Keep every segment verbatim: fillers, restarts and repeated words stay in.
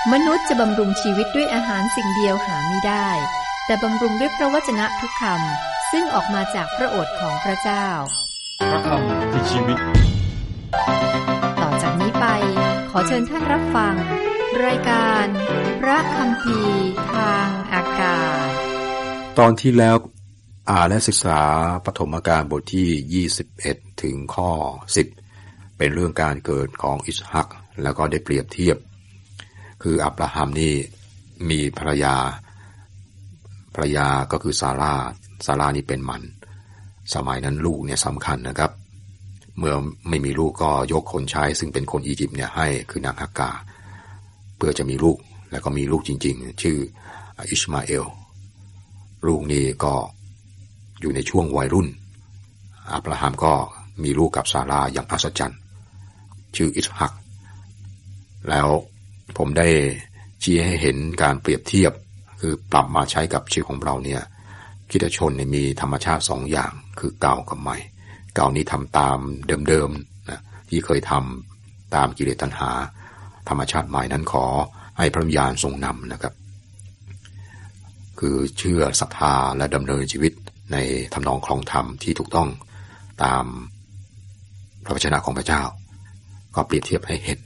มนุษย์จะบำรุงชีวิตด้วยอาหารสิ่งเดียวหาไม่ได้แต่บำรุงด้วยพระวจนะทุกคำซึ่งออกมาจากพระโอษฐ์ของพระเจ้าพระคำคือชีวิตต่อจากนี้ไปขอเชิญท่านรับฟังรายการพระคัมภีร์ทางอากาศตอนที่แล้วอ่านและศึกษาปฐมกาลบทที่ยี่สิบเอ็ดถึงข้อสิบเป็นเรื่องการเกิดของอิสฮักแล้วก็ได้เปรียบเทียบคืออับราฮัมนี่มีภรรยาภรรยาก็คือซาร่าซาร่านี่เป็นมันสมัยนั้นลูกเนี่ยสำคัญนะครับเมื่อไม่มีลูกก็ยกคนใช้ซึ่งเป็นคนอียิปต์เนี่ยให้คือนางฮักกาเพื่อจะมีลูกแล้วก็มีลูกจริงๆชื่ออิชมาเอลลูกนี่ก็อยู่ในช่วงวัยรุ่นอับราฮัมก็มีลูกกับซาร่าอย่างอัศจรรย์ชื่ออิสฮักแล้วผมได้ชี้ให้เห็นการเปรียบเทียบคือปรับมาใช้กับชีวิตของเราเนี่ยคริสตชนเนี่ยมีธรรมชาติสองอย่างคือเก่ากับใหม่เก่านี้ทำตามเดิมๆนะที่เคยทำตามกิเลสตัณหาธรรมชาติใหม่นั้นขอให้พระวิญญาณทรงนำนะครับคือเชื่อศรัทธาและดำเนินชีวิตในทำนองครองธรรมที่ถูกต้องตามพระวจนะของพระเจ้าก็เปรียบเทียบให้เห็น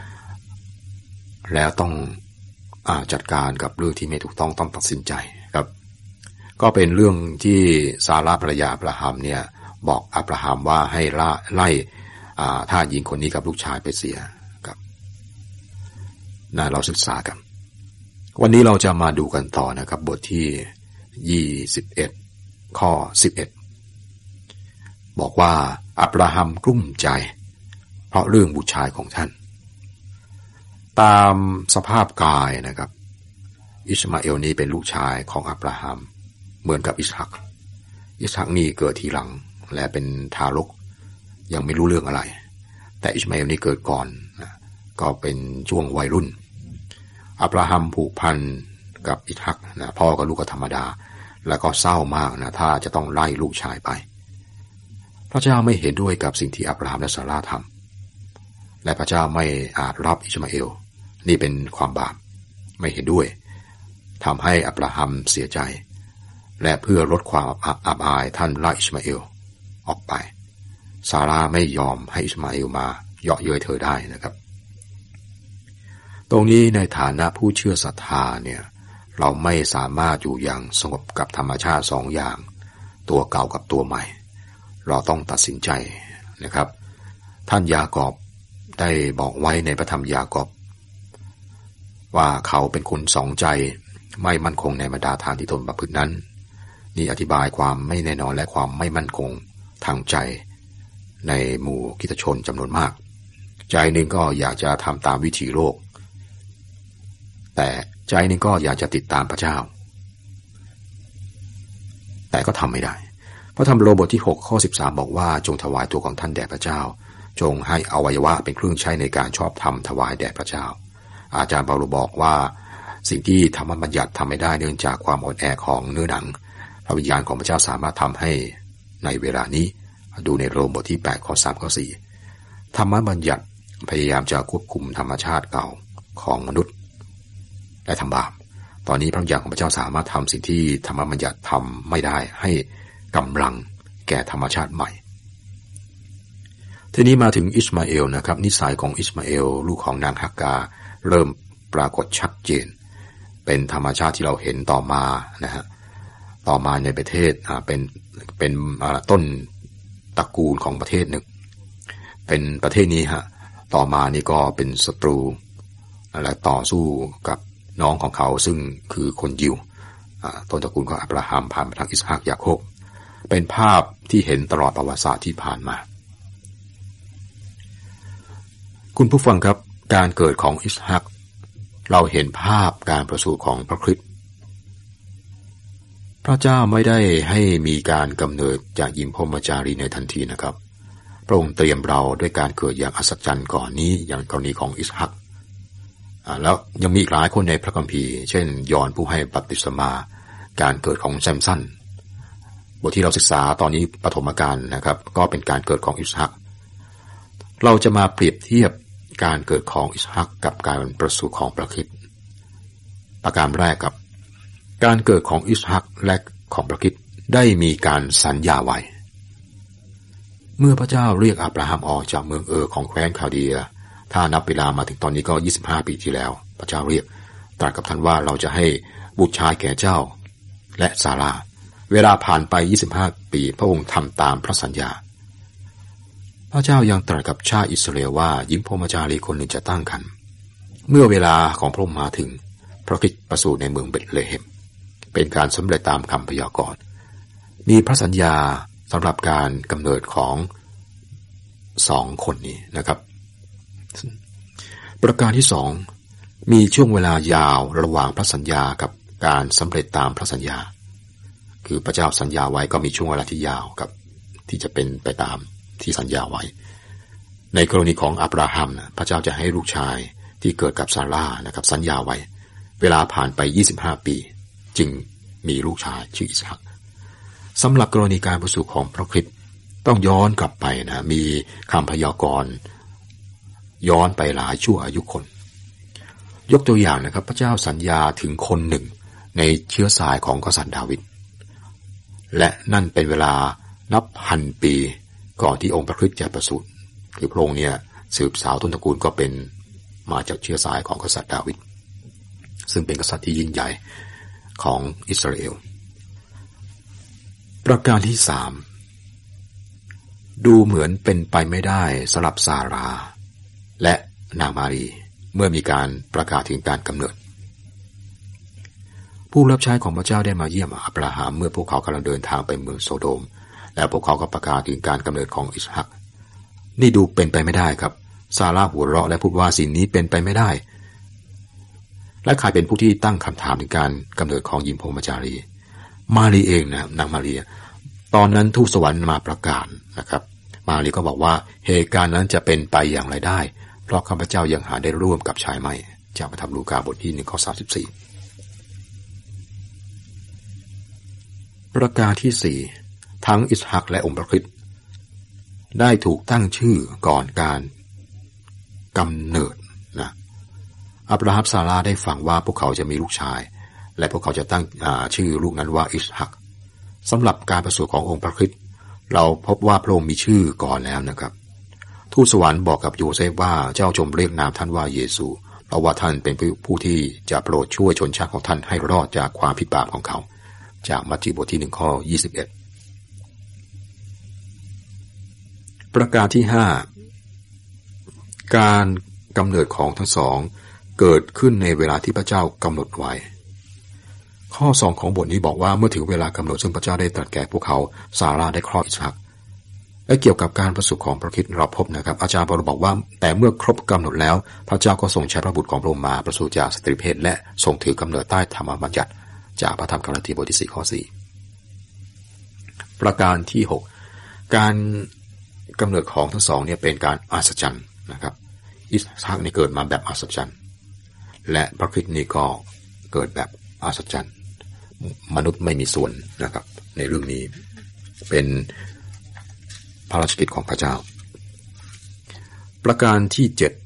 แล้วต้องอ่าจัดการกับเรื่องที่ไม่ถูกต้องต้องตัดสินใจครับก็เป็นเรื่องที่ซาร่าภรรยาอับราฮัมเนี่ยบอกอับราฮัมว่าให้ล่าไล่อ่าทาสหญิงคนนี้กับลูกชายไปเสียครับน่าเราศึกษากันวันนี้เราจะมาดูกันต่อนะครับบทที่ยี่สิบเอ็ดข้อสิบเอ็ดบอกว่าอับราฮัมกลุ้มใจเพราะเรื่องบุตรชายของท่านตามสภาพกายนะครับอิสมาเอลนี้เป็นลูกชายของอับราฮัมเหมือนกับอิสฮักอิสฮักนี่เกิดทีหลังและเป็นทารกยังไม่รู้เรื่องอะไรแต่อิสมาเอลนี่เกิดก่อนนะก็เป็นช่วงวัยรุ่นอับราฮัมผูกพันกับอิสฮักนะพ่อกับลูกก็ธรรมดาแล้วก็เศร้ามากนะถ้าจะต้องไล่ลูกชายไปพระเจ้าไม่เห็นด้วยกับสิ่งที่อับราฮัมและซาร่าทำและพระเจ้าไม่อาจรับอิสมาเอลนี่เป็นความบาปไม่เห็นด้วยทำให้อับราฮัมเสียใจและเพื่อลดความอับอายท่านไล่อิสมาเอลออกไปซาร่าไม่ยอมให้อิสมาเอลมาเยาะเย้ยเธอได้นะครับตรงนี้ในฐานะผู้เชื่อศรัทธาเนี่ยเราไม่สามารถอยู่อย่างสงบกับธรรมชาติสองอย่างตัวเก่ากับตัวใหม่เราต้องตัดสินใจนะครับท่านยากอบได้บอกไว้ในพระธรรมยากอบว่าเขาเป็นคนสองใจไม่มั่นคงในบรรดาทางที่ตนประพฤตินั้นนี่อธิบายความไม่แน่นอนและความไม่มั่นคงทางใจในหมู่คริสตชนจำนวนมากใจหนึ่งก็อยากจะทำตามวิถีโลกแต่ใจหนึ่งก็อยากจะติดตามพระเจ้าแต่ก็ทำไม่ได้พระธรรมโรบทที่หกข้อสิบสามบอกว่าจงถวายตัวของท่านแด่พระเจ้าจงให้อวัยวะเป็นเครื่องใช้ในการชอบธรรมถวายแด่พระเจ้าอาจารย์เปาโลบอกว่าสิ่งที่ธรรมบัญญัติทำไม่ได้เนื่องจากความอ่อนแอของเนื้อหนังพระวิญญาณของพระเจ้าสามารถทำให้ในเวลานี้ดูในโรมบทที่แปดข้อสามข้อสี่ธรรมบัญญัติพยายามจะควบคุมธรรมชาติเก่าของมนุษย์และทำบาปตอนนี้พระวิญญาณของพระเจ้าสามารถทำสิ่งที่ธรรมบัญญัติทำไม่ได้ให้กำลังแก่ธรรมชาติใหม่ทีนี้มาถึงอิสมาเอลนะครับนิสัยของอิสมาเอลลูกของนางฮักกาเริ่มปรากฏชัดเจนเป็นธรรมชาติที่เราเห็นต่อมานะฮะต่อมาในประเทศอ่าเป็นเป็นต้นตระกูลของประเทศหนึ่งเป็นประเทศนี้ฮะต่อมานี่ก็เป็นศัตรูและต่อสู้กับน้องของเขาซึ่งคือคนยิวต้นตระกูลของอับราฮัมผ่านมาทางอิสฮักยาโคบเป็นภาพที่เห็นตลอดประวัติศาสตร์ที่ผ่านมาคุณผู้ฟังครับการเกิดของอิสฮักเราเห็นภาพการประสูติของพระคริสต์พระเจ้าไม่ได้ให้มีการกำเนิดจากหญิงพรหมจารีในทันทีนะครับพระองค์เตรียมเราด้วยการเกิดอย่างอัศจรรย์ก่อนนี้อย่างกรณีของอิสฮักแล้วยังมีอีกหลายคนในพระคัมภีร์เช่นยอห์นผู้ให้บัพติศมาการเกิดของแซมสันบทที่เราศึกษาตอนนี้ปฐมกาลนะครับก็เป็นการเกิดของอิสฮักเราจะมาเปรียบเทียบการเกิดของอิสฮักกับการประสูติของพระคริสต์ประการแรกครับการเกิดของอิสฮักและของพระคริสต์ได้มีการสัญญาไว้เมื่อพระเจ้าเรียกอับราฮัมออกจากเมืองเออของแคว้นคาเดียถ้านับเวลามาถึงตอนนี้ก็ยี่สิบห้าปีที่แล้วพระเจ้าเรียกตรัสกับท่านว่าเราจะให้บุตรชายแก่เจ้าและซาราเวลาผ่านไปยี่สิบห้าปีพระองค์ทำตามพระสัญญาพระเจ้ายังตรัสกับชาติอิสราเอลว่าหญิงพรหมจารีคนหนึ่งจะตั้งครรภ์เมื่อเวลาของพระองค์มาถึงพระคริสต์ประสูติในเมืองเบธเลเฮมเป็นการสำเร็จตามคำพยากรณ์มีพระสัญญาสำหรับการกำเนิดของสองคนนี้นะครับประการที่สองมีช่วงเวลายาวระหว่างพระสัญญากับการสำเร็จตามพระสัญญาคือพระเจ้าสัญญาไว้ก็มีช่วงเวลาที่ยาวกับที่จะเป็นไปตามที่สัญญาไว้ในกรณีของอับราฮัมนะพระเจ้าจะให้ลูกชายที่เกิดกับซาร่านะครับสัญญาไว้เวลาผ่านไปยี่สิบห้าปีจึงมีลูกชายชื่ออิสฮักสำหรับกรณีการประสูติของพระคริสต์ต้องย้อนกลับไปนะมีคำพยากรณ์ย้อนไปหลายชั่วอายุคนยกตัวอย่างนะครับพระเจ้าสัญญาถึงคนหนึ่งในเชื้อสายของกษัตริย์ดาวิดและนั่นเป็นเวลานับพันปีก่อนที่องค์พระคริสต์จะประสูติคือพระองค์เนี่ยสืบสาวต้นตระกูลก็เป็นมาจากเชื้อสายของกษัตริย์ดาวิดซึ่งเป็นกษัตริย์ที่ยิ่งใหญ่ของอิสราเอลประการที่สามดูเหมือนเป็นไปไม่ได้สำหรับซาราและนางมารีเมื่อมีการประกาศถึงการกำเนิดผู้รับใช้ของพระเจ้าได้มาเยี่ยมอับราฮัมเมื่อพวกเขากำลังเดินทางไปเมืองโซโดมแล้วพวกเขาก็ประกาศถึงการกำเนิดของอิสฮักนี่ดูเป็นไปไม่ได้ครับซาร่าหัวเราะและพูดว่าสิ่งนี้เป็นไปไม่ได้และใครเป็นผู้ที่ตั้งคำถามถึงการกำเนิดของหญิงพรหมจารีมารีเองนะนางมารีตอนนั้นทูตสวรรค์มาประกาศนะครับมารีก็บอกว่าเหตุการณ์นั้นจะเป็นไปอย่างไรได้เพราะข้าพเจ้ายังหาได้ร่วมกับชายไม่จากพระธรรมลูกาบทที่หนึ่งข้อสามสิบสี่ประการที่สี่ทั้งอิสฮักและองค์พระคริสต์ได้ถูกตั้งชื่อก่อนการกำเนิดนะอับราฮัมซาราได้ฟังว่าพวกเขาจะมีลูกชายและพวกเขาจะตั้งชื่อลูกนั้นว่าอิสฮักสำหรับการประสูติขององค์พระคริสต์เราพบว่าพระองค์มีชื่อก่อนแล้วนะครับทูตสวรรค์บอกกับโยเซฟว่าเจ้าจงเรียกนามท่านว่าเยซูเพราะว่าท่านเป็นผู้ที่จะโปรดช่วยชนชาติของท่านให้รอดจากความผิดบาปของเขาจากมัทธิวบทที่หนึ่งข้อยี่สิบเอ็ดประการที่ห้าการกำเนิดของทั้งสองเกิดขึ้นในเวลาที่พระเจ้ากำหนดไว้ข้อสองของบทนี้บอกว่าเมื่อถึงเวลากำหนดซึ่งพระเจ้าได้ตรัสแก่พวกเขาซาราได้คลอดอิสฮักและเกี่ยวกับการประสูติของพระคริสต์เราพบนะครับอาจารย์เปาโลบอกว่าแต่เมื่อครบกำหนดแล้วพระเจ้าก็ทรงใช้พระบุตรของพระองค์มาประสูติจากสตรีเพศและทรงถือกำเนิดใต้ธรรมบัญญัติจากพระธรรมกาลาตีบทที่สี่ข้อสี่ประการที่หกการกำเนิดของทั้งสองเนี่ยเป็นการอัศจรรย์นะครับอิสฮักนี่เกิดมาแบบอัศจรรย์และพระคริสต์นี่ก็เกิดแบบอัศจรรย์มนุษย์ไม่มีส่วนนะครับในเรื่องนี้เป็นพระราชกิจของพระเจ้าประการที่เจ็ด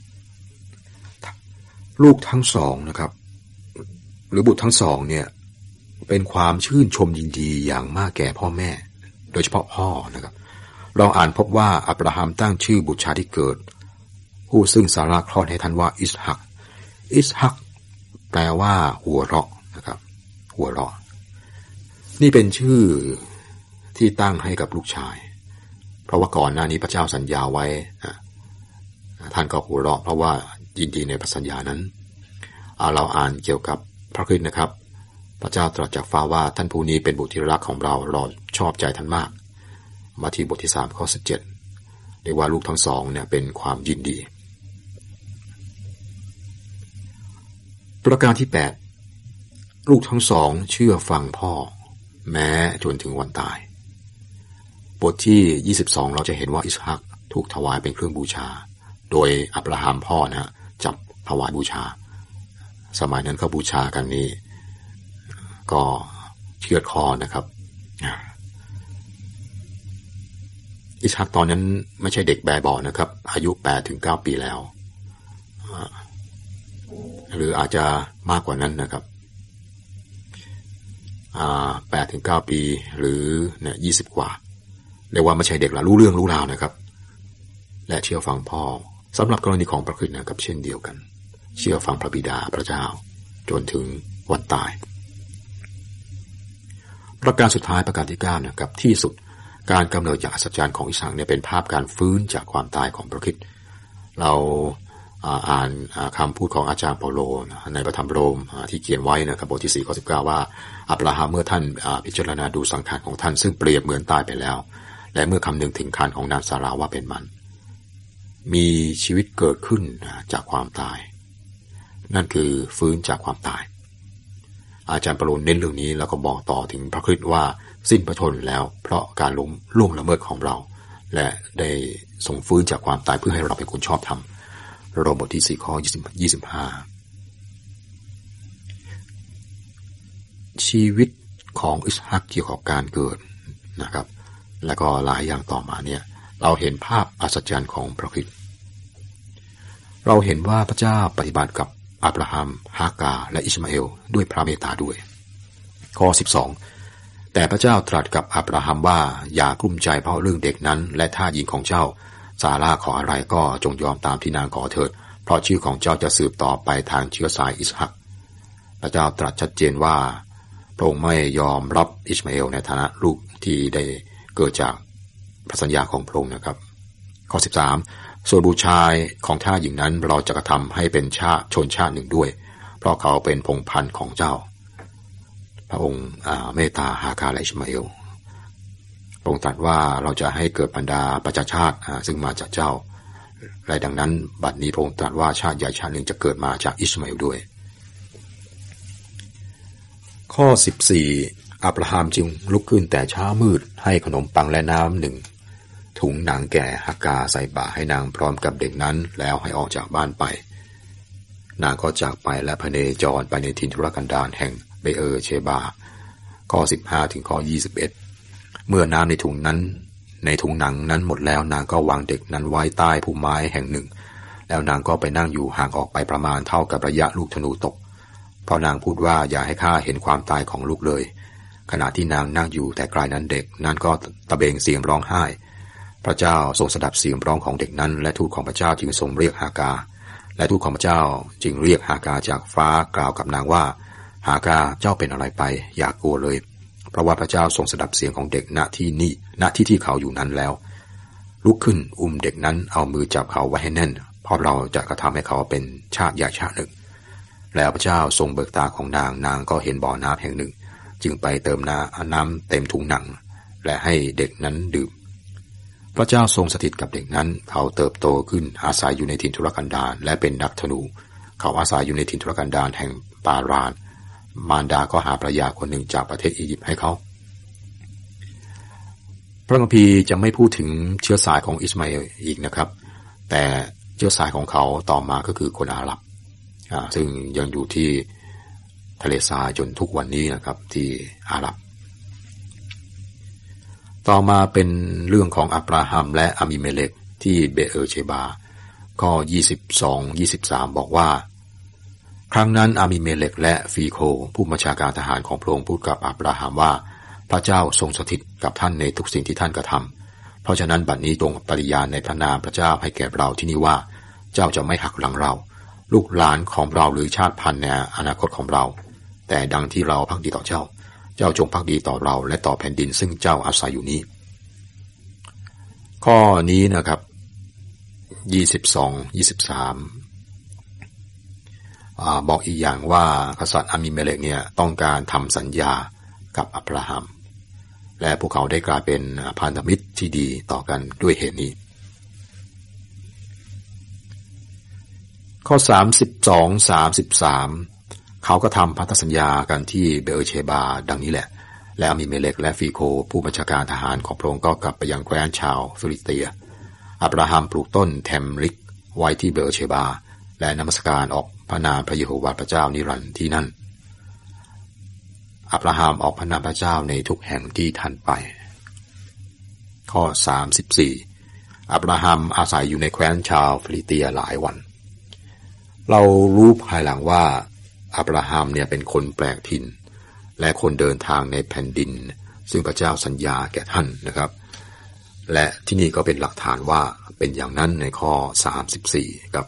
ลูกทั้งสองนะครับหรือบุตรทั้งสองเนี่ยเป็นความชื่นชมยินดีอย่างมากแก่พ่อแม่โดยเฉพาะพ่อนะครับเราอ่านพบว่าอับราฮัมตั้งชื่อบุตรชายที่เกิดผู้ซึ่งซาราคลอดให้ท่านว่าอิสฮักอิสฮักแปลว่าหัวเราะนะครับหัวเราะนี่เป็นชื่อที่ตั้งให้กับลูกชายเพราะว่าก่อนหน้านี้พระเจ้าสัญญาไว้ท่านก็หัวเราะเพราะว่ายินดีในพระสัญญานั้นเราอ่านเกี่ยวกับพระคริสต์นะครับพระเจ้าตรัสจากฟ้าว่าท่านผู้นี้เป็นบุตรที่รักของเราเราชอบใจท่านมากมาที่บทที่สามข้อสิบเจ็ดเรียกว่าลูกทั้งสองเนี่ยเป็นความยินดีประการที่แปดลูกทั้งสองเชื่อฟังพ่อแม้จนถึงวันตายบทที่ยี่สิบสองเราจะเห็นว่าอิสฮักถูกถวายเป็นเครื่องบูชาโดยอับราฮัมพ่อนะจับถวายบูชาสมัยนั้นเขาบูชากันนี้ก็เชือดคอนะครับอิสฮักตอนนั้นไม่ใช่เด็กแบเบาะนะครับอายุแปดถึงเก้าปีแล้วหรืออาจจะมากกว่านั้นนะครับอ่าแปดถึงเก้าปีหรือเนี่ยยี่สิบกว่าเรียกว่าไม่ใช่เด็กละรู้เรื่องรู้ราวนะครับและเชื่อฟังพ่อสำหรับกรณีของพระคริสต์นะครับเช่นเดียวกันเชื่อฟังพระบิดาพระเจ้าจนถึงวันตายประการสุดท้ายประการที่เก้านะครับที่สุดการกำเนิดอย่างอัศจรรย์ของอิสหักเนี่ยเป็นภาพการฟื้นจากความตายของพระคริสต์เราอ่านคำพูดของอาจารย์เปาโลในพระธรรมโรมที่เขียนไว้นะครับบทที่สี่ข้อสิบเก้าว่าอับราฮัมเมื่อท่านพิจารณาดูสังขารของท่านซึ่งเปรียบเหมือนตายไปแล้วและเมื่อคำนึงถึงครรภ์ของนางซาราว่าเป็นมันมีชีวิตเกิดขึ้นจากความตายนั่นคือฟื้นจากความตายอาจารย์เปาโลเน้นเรื่องนี้แล้วก็บอกต่อถึงพระคริสต์ว่าสิ้นพระชนม์แล้วเพราะการล้มล่วงละเมิดของเราและได้ทรงฟื้นจากความตายเพื่อให้เราเป็นคนชอบธรรมโรมบทที่สี่ข้อยี่สิบห้าชีวิตของอิสฮักเกี่ยวกับการเกิดนะครับแล้วก็หลายอย่างต่อมาเนี่ยเราเห็นภาพอัศจรรย์ของพระคริสต์เราเห็นว่าพระเจ้าปฏิบัติกับอับราฮัมฮากาและอิชมาเอลด้วยพระเมตตาด้วยข้อสิบสองแต่พระเจ้าตรัสกับอับราฮัมว่าอย่ากลุ้มใจเพราะเรื่องเด็กนั้นและท่าหญิงของเจ้าซาร่าขออะไรก็จงยอมตามที่นางขอเถิดเพราะชื่อของเจ้าจะสืบต่อไปทางเชื้อสายอิสฮักพระเจ้าตรัสชัดเจนว่าพระองค์ไม่ยอมรับอิชมาเอลในฐานะลูกที่ได้เกิดจากพระสัญญาของพระองค์นะครับข้อสิบสามส่วนบุตรชายของท่าหญิงนั้นเราจะกระทำให้เป็นชาติชนชาติหนึ่งด้วยเพราะเขาเป็นพงศ์พันธุ์ของเจ้าพระองค์เมตตาฮากาและอิชมาเอลพระองค์ตรัสว่าเราจะให้เกิดบรรดาประชาชาติซึ่งมาจากเจ้าและดังนั้นบัดนี้พระองค์ตรัสว่าชาติใหญ่ชาติหนึ่งจะเกิดมาจากอิชมาเอลด้วยข้อสิบสี่อับราฮัมจึงลุกขึ้นแต่เช้ามืดให้ขนมปังและน้ำหนึ่งถุงนางแก่ฮากาใส่บาตรให้นางพร้อมกับเด็กนั้นแล้วให้ออกจากบ้านไปนางก็จากไปและพเนจรไปในถิ่นทุรกันดารแห่งเบเออร์เชบาข้อสิบห้าถึงข้อยี่สิบเอ็ดเมื่อน้ำในถุงนั้นในถุงหนังนั้นหมดแล้วนางก็วางเด็กนั้นไว้ใต้พุ่มไม้แห่งหนึ่งแล้วนางก็ไปนั่งอยู่ห่างออกไปประมาณเท่ากับระยะลูกธนูตกเพราะนางพูดว่าอย่าให้ข้าเห็นความตายของลูกเลยขณะที่นางนั่งอยู่แต่ไกลนั้นเด็กนั้นก็ตะเบงเสียงร้องไห้พระเจ้าทรงสดับเสียงร้องของเด็กนั้นและทูตของพระเจ้าจึงทรงเรียกฮากาและทูตของพระเจ้าจึงเรียกฮากาจากฟ้ากล่าวกับนางว่าฮากาเจ้าเป็นอะไรไปอย่ากลัวเลยเพราะว่าพระเจ้าทรงสดับเสียงของเด็กณที่นี่ณที่ที่เขาอยู่นั้นแล้วลุกขึ้นอุ้มเด็กนั้นเอามือจับเขาไว้ให้แน่นเพราะเราจะกระทำให้เขาเป็นชาติใหญ่ชาติหนึ่งแล้วพระเจ้าทรงเบิกตาของนางนางก็เห็นบ่อน้ำแห่งหนึ่งจึงไปเติมน้ำน้ำเต็มถุงหนังและให้เด็กนั้นดื่มพระเจ้าทรงสถิตกับเด็กนั้นเขาเติบโตขึ้นอาศัยอยู่ในถิ่นทุรกันดารและเป็นนักธนูเขาอาศัยอยู่ในถิ่นทุรกันดารแห่งปารานมารดาก็หาภรรยาคนหนึ่งจากประเทศอียิปต์ให้เขาพระคัมภีร์จะไม่พูดถึงเชื้อสายของอิสมาเอลอีกนะครับแต่เชื้อสายของเขาต่อมาก็คือคนอาหรับซึ่งยังอยู่ที่ทะเลทรายจนทุกวันนี้นะครับที่อาหรับต่อมาเป็นเรื่องของอับราฮัมและอามิเมเลกที่เบเออร์เชบาข้อยี่สิบสอง ยี่สิบสามบอกว่าครั้งนั้นอามิเมเลกและฟีโคผู้บัญชาการทหารของพระองค์พูดกับอับราฮัมว่าพระเจ้าทรงสถิตกับท่านในทุกสิ่งที่ท่านกระทำเพราะฉะนั้นบัดนี้จงปฏิญาณในพระนามพระเจ้าให้แก่เราที่นี่ว่าเจ้าจะไม่หักหลังเราลูกหลานของเราหรือชาติพันธุ์ในอนาคตของเราแต่ดังที่เราภักดีต่อเจ้าเจ้าจงภักดีต่อเราและต่อแผ่นดินซึ่งเจ้าอาศัยอยู่นี้ข้อนี้นะครับยี่สิบสอง ยี่สิบสามอ่าบอกอีกอย่างว่ากษัตริย์อามิเมเลกเนี่ยต้องการทำสัญญากับอับราฮัมและพวกเขาได้กลายเป็นพันธมิตรที่ดีต่อกันด้วยเหตุนี้ข้อสามสิบสอง สามสิบสามเขาก็ทำพันธสัญญากันที่เบเออร์เชบาดังนี้แหละและอามิเมเลกและฟีโคผู้บัญชาการทหารของพระองค์ก็กลับไปยังแคว้นชาวฟิลิสเตียอับราฮัมปลูกต้นแทมริกไว้ที่เบเออร์เชบาและนมัสการออกพระนามพระเยโฮวาห์พระเจ้านิรันดร์ที่นั่นอับราฮัมออกพระนามพระเจ้าในทุกแห่งที่ท่านไปข้อสามสิบสี่อับราฮัมอาศัยอยู่ในแคว้นชาวฟิลิสเตียหลายวันเรารู้ภายหลังว่าอับราฮัมเนี่ยเป็นคนแปลกถิ่นและคนเดินทางในแผ่นดินซึ่งพระเจ้าสัญญาแก่ท่านนะครับและที่นี่ก็เป็นหลักฐานว่าเป็นอย่างนั้นในข้อสามสิบสี่ครับ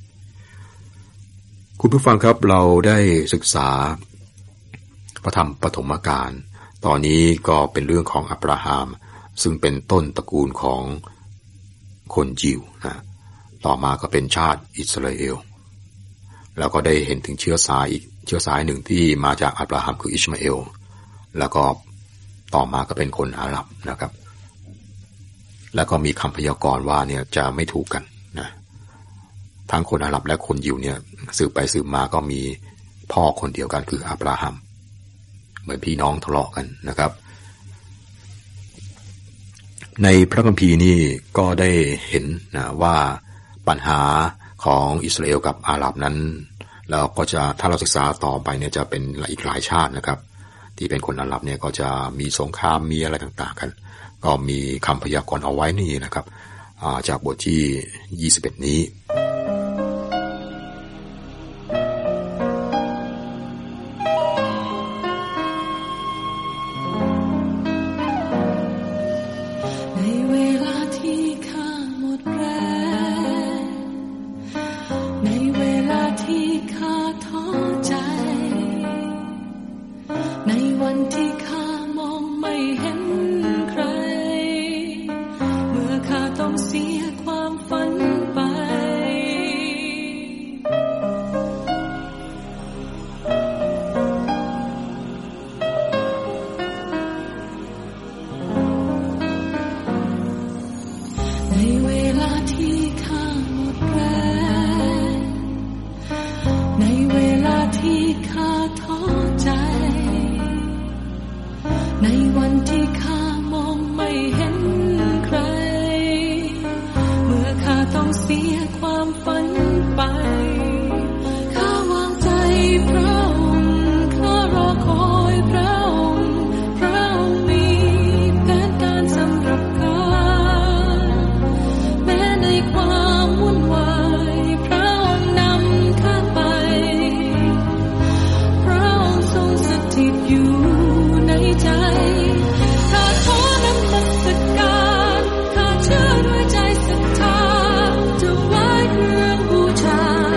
คุณผู้ฟังครับเราได้ศึกษาพระธรรมปฐมกาลตอนนี้ก็เป็นเรื่องของอับราฮัมซึ่งเป็นต้นตระกูลของคนยิวนะต่อมาก็เป็นชาติอิสราเอลแล้วก็ได้เห็นถึงเชื้อสายอีกเชื้อสายหนึ่งที่มาจากอับราฮัมคืออิชมาเอลแล้วก็ต่อมาก็เป็นคนอาหรับนะครับแล้วก็มีคำพยากรณ์ว่าเนี่ยจะไม่ถูกกันนะทั้งคนอาหรับและคนยิวเนี่ยสืบไปสืบมาก็มีพ่อคนเดียวกันคืออับราฮัมเหมือนพี่น้องทะเลาะกันนะครับในพระคัมภีร์นี่ก็ได้เห็นนะว่าปัญหาของอิสราเอลกับอาหรับนั้นเราก็จะถ้าเราศึกษาต่อไปเนี่ยจะเป็นอีกหลายชาตินะครับที่เป็นคนอาหรับเนี่ยก็จะมีสงครามมีอะไรต่างๆกันก็มีคำพยากรณ์เอาไว้นี่นะครับจากบทที่ยี่สิบเอ็ดนี้ใจศรัทธาถวายเครื่องบูชา